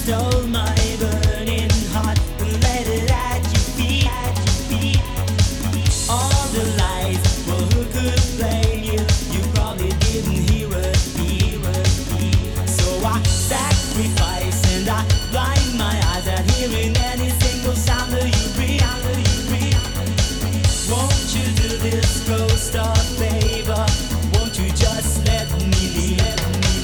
stole my burning heart and let it at your feet. All the lies, well, who could blame you? You probably didn't hear a beat. So I sacrifice and I blind my eyes at hearing any single sound that you read. Won't you do this ghost a favor? Won't you just let me leave?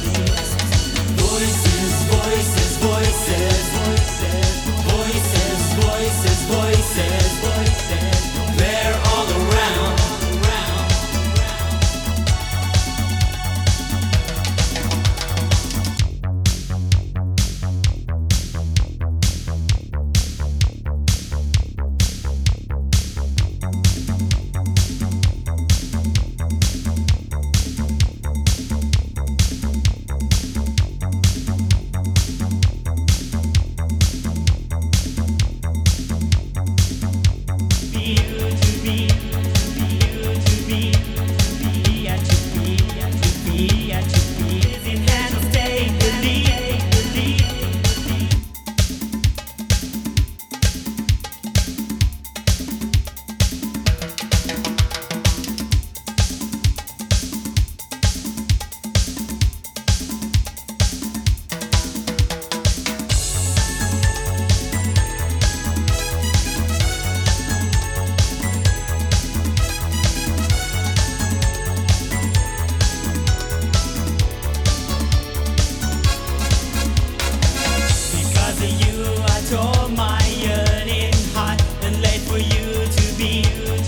Voices, voices, voices, voices, voices, voices, voices. They're all around. Tore my yearning heart and laid for you to be.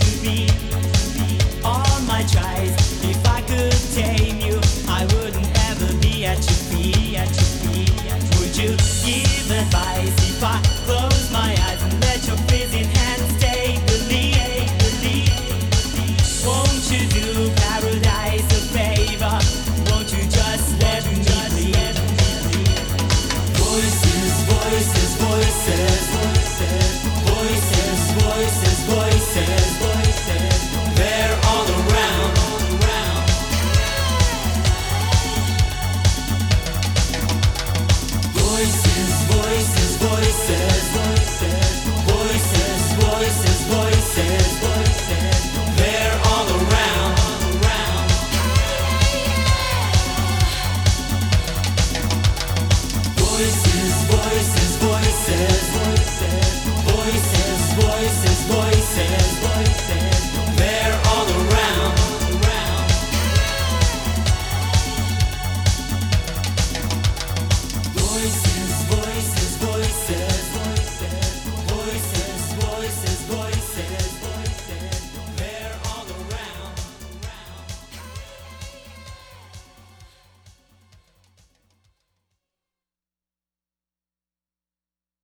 All my tries, if I could tame you, I wouldn't ever be at your feet. Would you give advice if I close my eyes and let your freezing hands take the lead? Won't you do paradise a favor? Won't you just let me lead? Voices, voices, voices, voices, voices, voices, voices. They're all around. Voices, voices, voices.